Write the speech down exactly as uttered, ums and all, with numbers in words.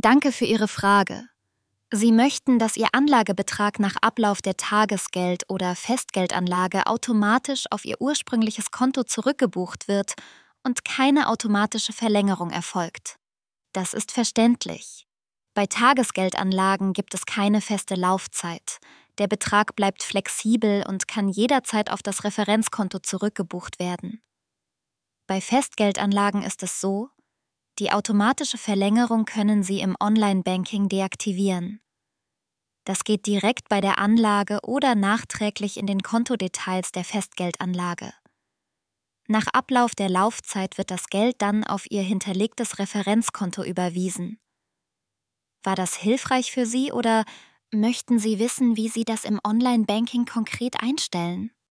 Danke für Ihre Frage. Sie möchten, dass Ihr Anlagebetrag nach Ablauf der Tagesgeld- oder Festgeldanlage automatisch auf Ihr ursprüngliches Konto zurückgebucht wird und keine automatische Verlängerung erfolgt. Das ist verständlich. Bei Tagesgeldanlagen gibt es keine feste Laufzeit. Der Betrag bleibt flexibel und kann jederzeit auf das Referenzkonto zurückgebucht werden. Bei Festgeldanlagen ist es so: Die automatische Verlängerung können Sie im Online-Banking deaktivieren. Das geht direkt bei der Anlage oder nachträglich in den Kontodetails der Festgeldanlage. Nach Ablauf der Laufzeit wird das Geld dann auf Ihr hinterlegtes Referenzkonto überwiesen. War das hilfreich für Sie oder möchten Sie wissen, wie Sie das im Online-Banking konkret einstellen?